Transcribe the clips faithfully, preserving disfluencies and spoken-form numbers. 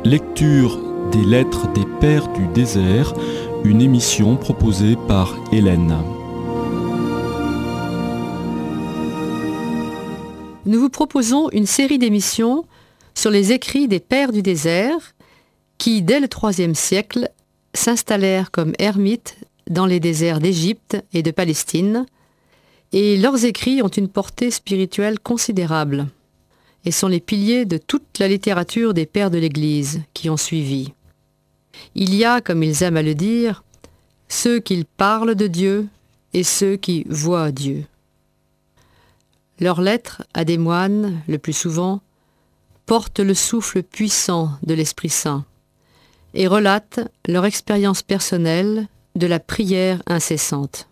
Lecture des lettres des Pères du désert, une émission proposée par Hélène. Nous vous proposons une série d'émissions sur les écrits des Pères du désert qui, dès le troisième siècle, s'installèrent comme ermites dans les déserts d'Égypte et de Palestine, et leurs écrits ont une portée spirituelle considérable et sont les piliers de toute la littérature des Pères de l'Église qui ont suivi. Il y a, comme ils aiment à le dire, ceux qui parlent de Dieu et ceux qui voient Dieu. Leurs lettres à des moines, le plus souvent, portent le souffle puissant de l'Esprit Saint et relatent leur expérience personnelle de la prière incessante.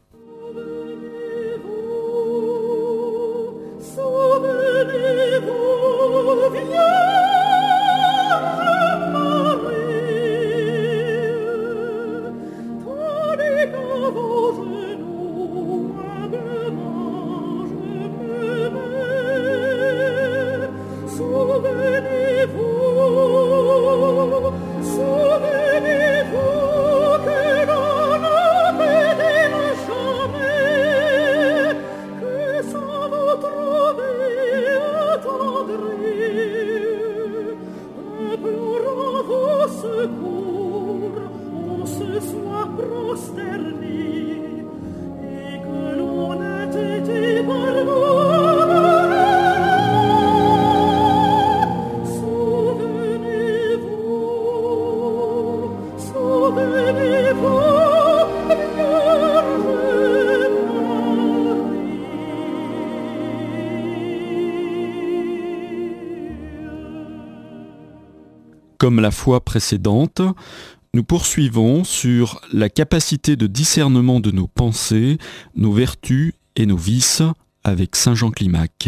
Comme la fois précédente, nous poursuivons sur la capacité de discernement de nos pensées, nos vertus et nos vices avec saint Jean Climac.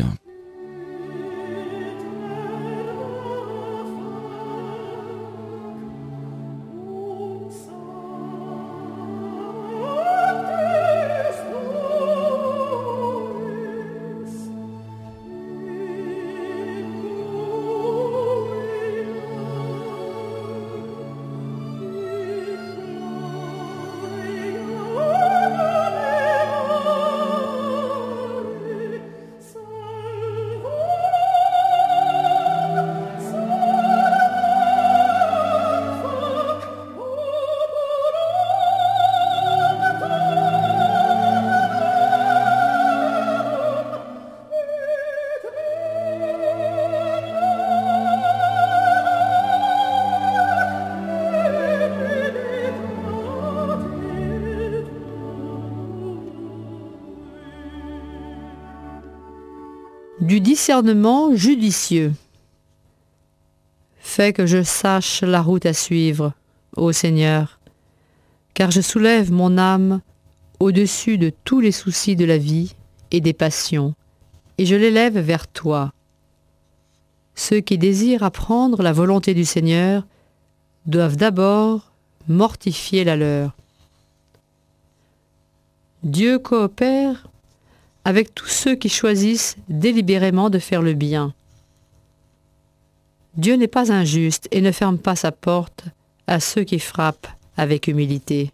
Du discernement judicieux. Fais que je sache la route à suivre, ô Seigneur, car je soulève mon âme au-dessus de tous les soucis de la vie et des passions, et je l'élève vers toi. Ceux qui désirent apprendre la volonté du Seigneur doivent d'abord mortifier la leur. Dieu coopère avec tous ceux qui choisissent délibérément de faire le bien. Dieu n'est pas injuste et ne ferme pas sa porte à ceux qui frappent avec humilité.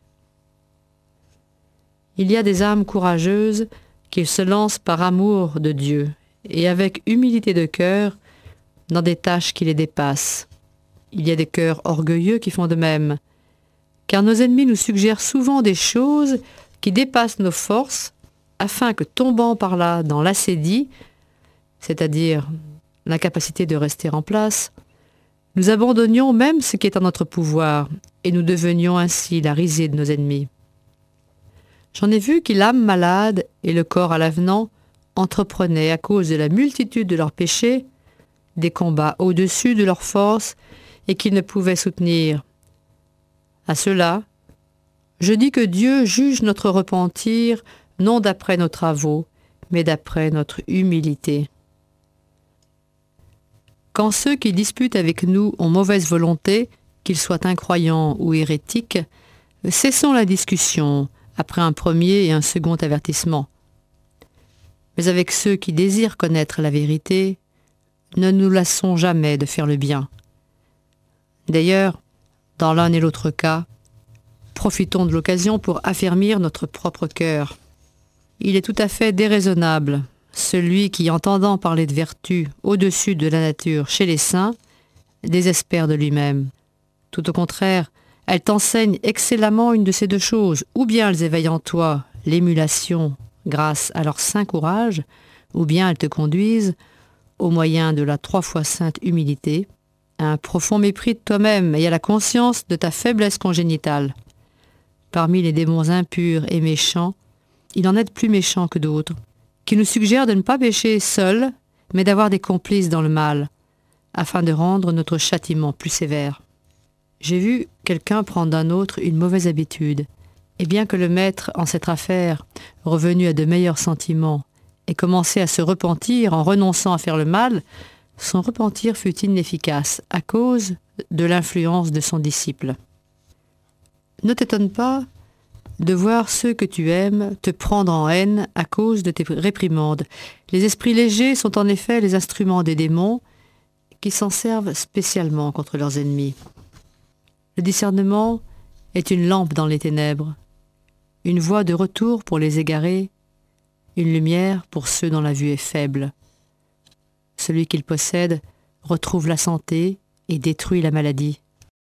Il y a des âmes courageuses qui se lancent par amour de Dieu et avec humilité de cœur dans des tâches qui les dépassent. Il y a des cœurs orgueilleux qui font de même, car nos ennemis nous suggèrent souvent des choses qui dépassent nos forces afin que, tombant par là dans l'assédie, c'est-à-dire l'incapacité de rester en place, nous abandonnions même ce qui est en notre pouvoir et nous devenions ainsi la risée de nos ennemis. J'en ai vu qui, l'âme malade et le corps à l'avenant, entreprenaient, à cause de la multitude de leurs péchés, des combats au-dessus de leurs forces et qu'ils ne pouvaient soutenir. À cela, je dis que Dieu juge notre repentir non d'après nos travaux, mais d'après notre humilité. Quand ceux qui disputent avec nous ont mauvaise volonté, qu'ils soient incroyants ou hérétiques, cessons la discussion après un premier et un second avertissement. Mais avec ceux qui désirent connaître la vérité, ne nous lassons jamais de faire le bien. D'ailleurs, dans l'un et l'autre cas, profitons de l'occasion pour affermir notre propre cœur. Il est tout à fait déraisonnable, celui qui, entendant parler de vertu au-dessus de la nature chez les saints, désespère de lui-même. Tout au contraire, elle t'enseigne excellemment une de ces deux choses, ou bien elles éveillent en toi l'émulation grâce à leur saint courage, ou bien elles te conduisent, au moyen de la trois fois sainte humilité, à un profond mépris de toi-même et à la conscience de ta faiblesse congénitale. Parmi les démons impurs et méchants, il en est de plus méchants que d'autres, qui nous suggèrent de ne pas pécher seuls, mais d'avoir des complices dans le mal, afin de rendre notre châtiment plus sévère. J'ai vu quelqu'un prendre d'un autre une mauvaise habitude, et bien que le maître en cette affaire, revenu à de meilleurs sentiments, ait commencé à se repentir en renonçant à faire le mal, son repentir fut inefficace à cause de l'influence de son disciple. Ne t'étonne pas de voir ceux que tu aimes te prendre en haine à cause de tes réprimandes. Les esprits légers sont en effet les instruments des démons qui s'en servent spécialement contre leurs ennemis. Le discernement est une lampe dans les ténèbres, une voie de retour pour les égarés, une lumière pour ceux dont la vue est faible. Celui qu'il possède retrouve la santé et détruit la maladie.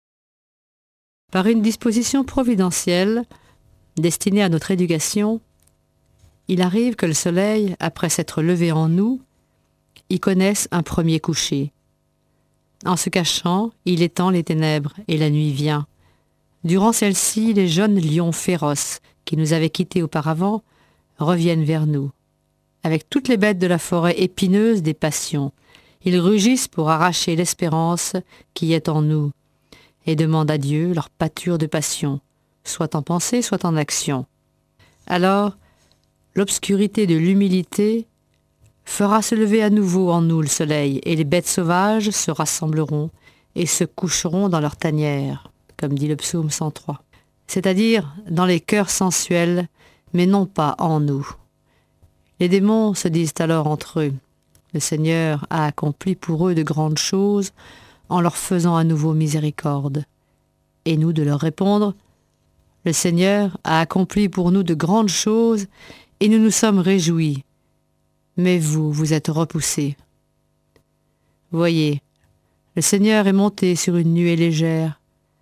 Par une disposition providentielle, destinée à notre éducation, il arrive que le soleil, après s'être levé en nous, y connaisse un premier coucher. En se cachant, il étend les ténèbres et la nuit vient. Durant celle-ci, les jeunes lions féroces qui nous avaient quittés auparavant reviennent vers nous. Avec toutes les bêtes de la forêt épineuse des passions, ils rugissent pour arracher l'espérance qui est en nous et demandent à Dieu leur pâture de passion, soit en pensée, soit en action. Alors, l'obscurité de l'humilité fera se lever à nouveau en nous le soleil, et les bêtes sauvages se rassembleront et se coucheront dans leur tanière, comme dit le psaume cent trois, c'est-à-dire dans les cœurs sensuels, mais non pas en nous. Les démons se disent alors entre eux, le Seigneur a accompli pour eux de grandes choses en leur faisant à nouveau miséricorde. Et nous de leur répondre, le Seigneur a accompli pour nous de grandes choses et nous nous sommes réjouis. Mais vous, vous êtes repoussés. Voyez, le Seigneur est monté sur une nuée légère.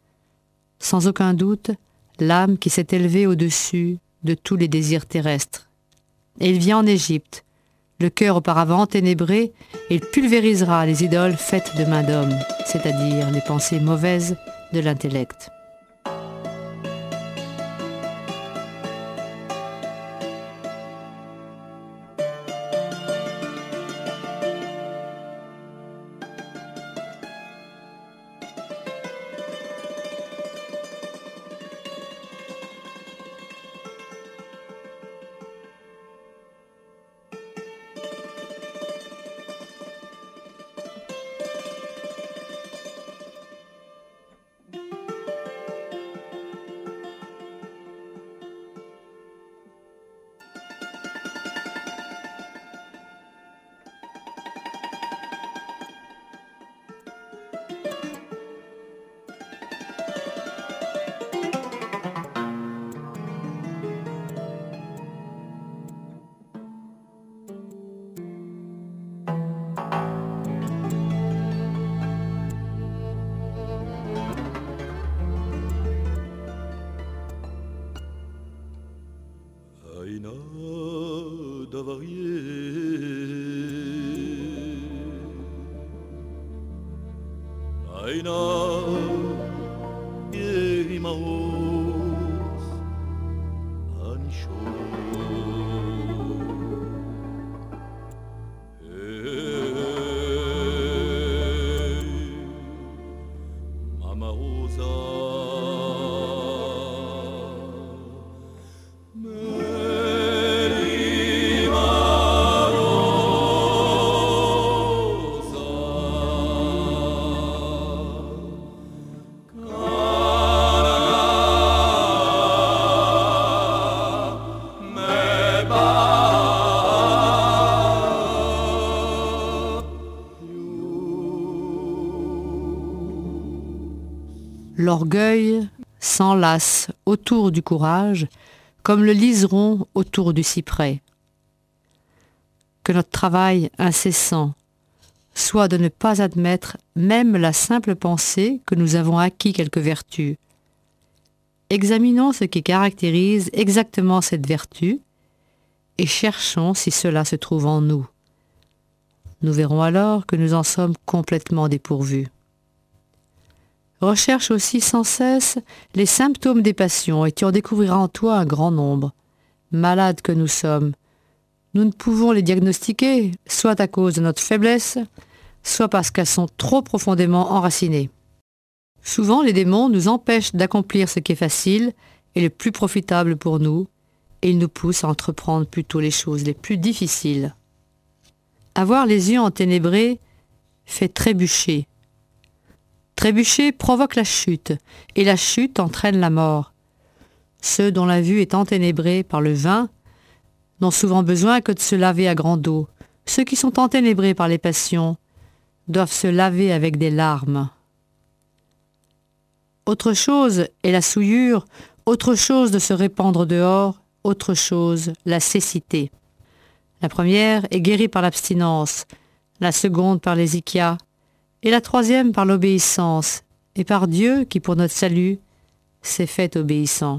Sans aucun doute, l'âme qui s'est élevée au-dessus de tous les désirs terrestres. Et il vient en Égypte, le cœur auparavant ténébré, et il pulvérisera les idoles faites de main d'homme, c'est-à-dire les pensées mauvaises de l'intellect. Ah L'orgueil s'enlace autour du courage, comme le liseron autour du cyprès. Que notre travail incessant soit de ne pas admettre même la simple pensée que nous avons acquis quelques vertus. Examinons ce qui caractérise exactement cette vertu et cherchons si cela se trouve en nous. Nous verrons alors que nous en sommes complètement dépourvus. Recherche aussi sans cesse les symptômes des passions et tu en découvriras en toi un grand nombre. Malades que nous sommes, nous ne pouvons les diagnostiquer, soit à cause de notre faiblesse, soit parce qu'elles sont trop profondément enracinées. Souvent, les démons nous empêchent d'accomplir ce qui est facile et le plus profitable pour nous, et ils nous poussent à entreprendre plutôt les choses les plus difficiles. Avoir les yeux enténébrés fait trébucher. Trébucher provoque la chute, et la chute entraîne la mort. Ceux dont la vue est enténébrée par le vin n'ont souvent besoin que de se laver à grande eau. Ceux qui sont enténébrés par les passions doivent se laver avec des larmes. Autre chose est la souillure, autre chose de se répandre dehors, autre chose la cécité. La première est guérie par l'abstinence, la seconde par l'hésychia, et la troisième par l'obéissance, et par Dieu qui pour notre salut s'est fait obéissant.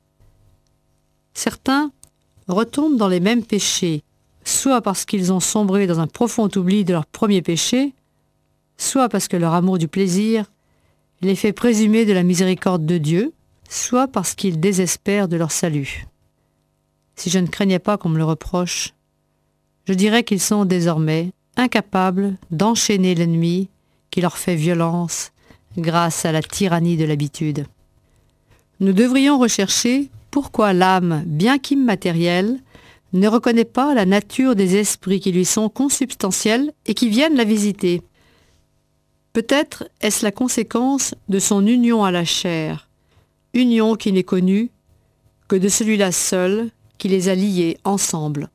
Certains retombent dans les mêmes péchés, soit parce qu'ils ont sombré dans un profond oubli de leur premier péché, soit parce que leur amour du plaisir les fait présumer de la miséricorde de Dieu, soit parce qu'ils désespèrent de leur salut. Si je ne craignais pas qu'on me le reproche, je dirais qu'ils sont désormais incapables d'enchaîner l'ennemi qui leur fait violence grâce à la tyrannie de l'habitude. Nous devrions rechercher pourquoi l'âme, bien qu'immatérielle, ne reconnaît pas la nature des esprits qui lui sont consubstantiels et qui viennent la visiter. Peut-être est-ce la conséquence de son union à la chair, union qui n'est connue que de celui-là seul qui les a liés ensemble.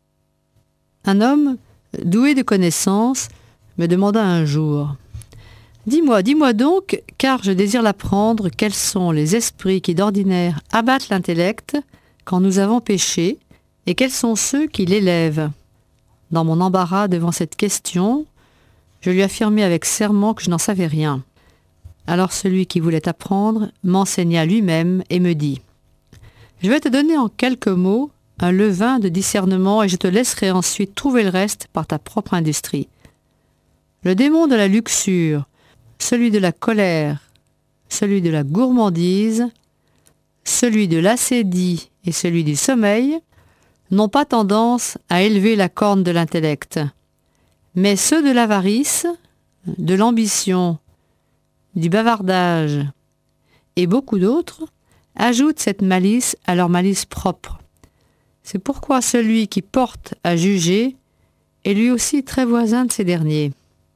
Un homme, doué de connaissances, me demanda un jour « Dis-moi, dis-moi donc, car je désire l'apprendre, quels sont les esprits qui d'ordinaire abattent l'intellect quand nous avons péché, et quels sont ceux qui l'élèvent ?» Dans mon embarras devant cette question, je lui affirmai avec serment que je n'en savais rien. Alors celui qui voulait apprendre m'enseigna lui-même et me dit « Je vais te donner en quelques mots un levain de discernement et je te laisserai ensuite trouver le reste par ta propre industrie. Le démon de la luxure, celui de la colère, celui de la gourmandise, celui de l'assédie et celui du sommeil n'ont pas tendance à élever la corne de l'intellect. Mais ceux de l'avarice, de l'ambition, du bavardage et beaucoup d'autres ajoutent cette malice à leur malice propre. C'est pourquoi celui qui porte à juger est lui aussi très voisin de ces derniers.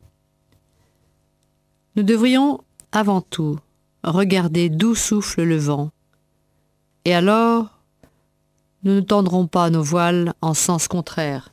Nous devrions, avant tout, regarder d'où souffle le vent. Et alors, nous ne tendrons pas nos voiles en sens contraire.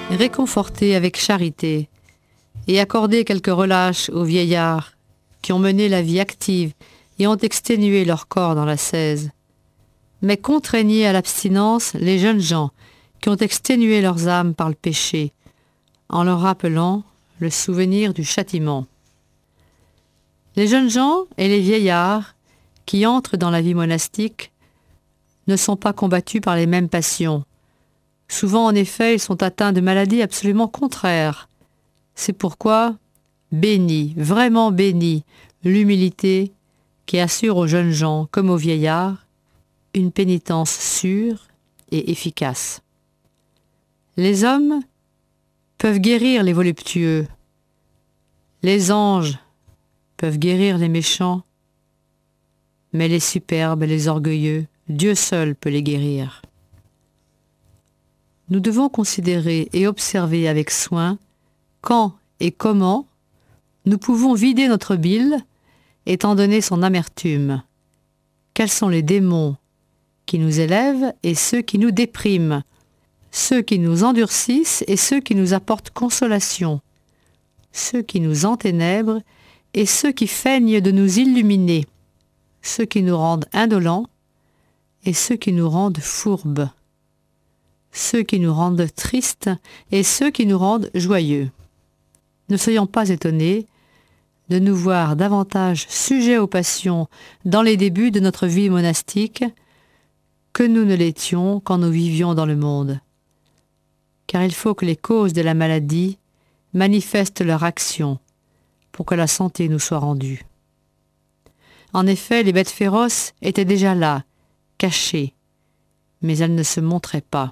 réconfortez avec charité et accordez quelques relâches aux vieillards qui ont mené la vie active et ont exténué leur corps dans l'ascèse. Mais contraignez à l'abstinence les jeunes gens qui ont exténué leurs âmes par le péché, en leur rappelant le souvenir du châtiment. Les jeunes gens et les vieillards qui entrent dans la vie monastique ne sont pas combattus par les mêmes passions. Souvent, en effet, ils sont atteints de maladies absolument contraires. C'est pourquoi, béni, vraiment béni, l'humilité qui assure aux jeunes gens comme aux vieillards une pénitence sûre et efficace. Les hommes peuvent guérir les voluptueux. Les anges peuvent guérir les méchants. Mais les superbes et les orgueilleux, Dieu seul peut les guérir. Nous devons considérer et observer avec soin quand et comment nous pouvons vider notre bile étant donné son amertume. Quels sont les démons qui nous élèvent et ceux qui nous dépriment, ceux qui nous endurcissent et ceux qui nous apportent consolation, ceux qui nous enténèbrent et ceux qui feignent de nous illuminer, ceux qui nous rendent indolents et ceux qui nous rendent fourbes, ceux qui nous rendent tristes et ceux qui nous rendent joyeux. Ne soyons pas étonnés de nous voir davantage sujets aux passions dans les débuts de notre vie monastique que nous ne l'étions quand nous vivions dans le monde. Car il faut que les causes de la maladie manifestent leur action pour que la santé nous soit rendue. En effet, les bêtes féroces étaient déjà là, cachées, mais elles ne se montraient pas.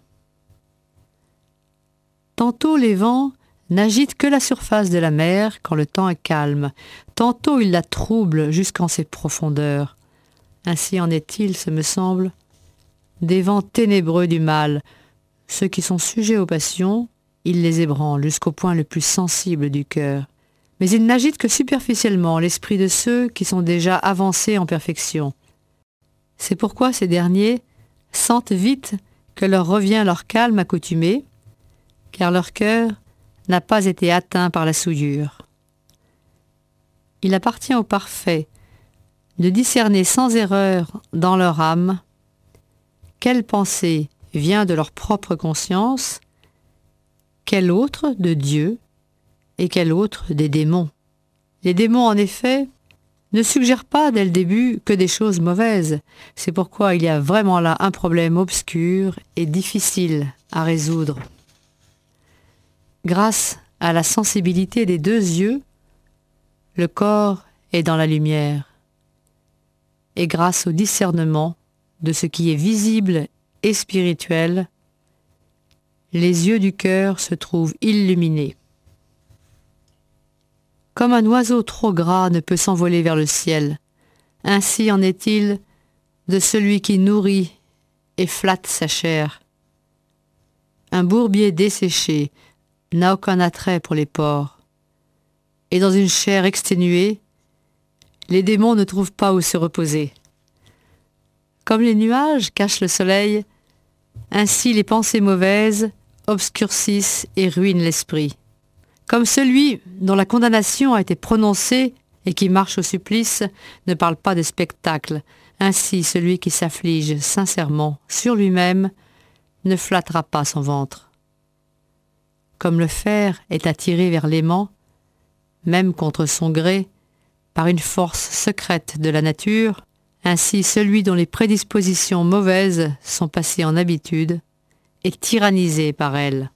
Tantôt les vents n'agitent que la surface de la mer quand le temps est calme, tantôt ils la troublent jusqu'en ses profondeurs. Ainsi en est-il, ce me semble, des vents ténébreux du mal. Ceux qui sont sujets aux passions, ils les ébranlent jusqu'au point le plus sensible du cœur. Mais ils n'agitent que superficiellement l'esprit de ceux qui sont déjà avancés en perfection. C'est pourquoi ces derniers sentent vite que leur revient leur calme accoutumé, car leur cœur n'a pas été atteint par la souillure. Il appartient aux parfaits de discerner sans erreur dans leur âme quelle pensée vient de leur propre conscience, quelle autre de Dieu et quelle autre des démons. Les démons, en effet, ne suggèrent pas dès le début que des choses mauvaises. C'est pourquoi il y a vraiment là un problème obscur et difficile à résoudre. Grâce à la sensibilité des deux yeux, le corps est dans la lumière. Et grâce au discernement de ce qui est visible et spirituel, les yeux du cœur se trouvent illuminés. Comme un oiseau trop gras ne peut s'envoler vers le ciel, ainsi en est-il de celui qui nourrit et flatte sa chair. Un bourbier desséché n'a aucun attrait pour les porcs, et dans une chair exténuée, les démons ne trouvent pas où se reposer. Comme les nuages cachent le soleil, ainsi les pensées mauvaises obscurcissent et ruinent l'esprit. Comme celui dont la condamnation a été prononcée et qui marche au supplice ne parle pas de spectacle, ainsi celui qui s'afflige sincèrement sur lui-même ne flattera pas son ventre. Comme le fer est attiré vers l'aimant, même contre son gré, par une force secrète de la nature, ainsi celui dont les prédispositions mauvaises sont passées en habitude est tyrannisé par elles.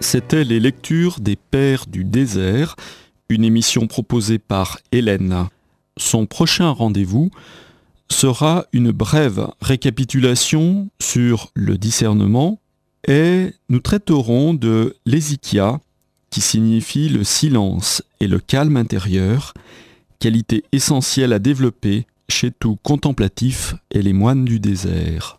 C'était les lectures des Pères du désert, une émission proposée par Hélène. Son prochain rendez-vous sera une brève récapitulation sur le discernement et nous traiterons de l'hésychia, qui signifie le silence et le calme intérieur, qualité essentielle à développer chez tout contemplatif et les moines du désert.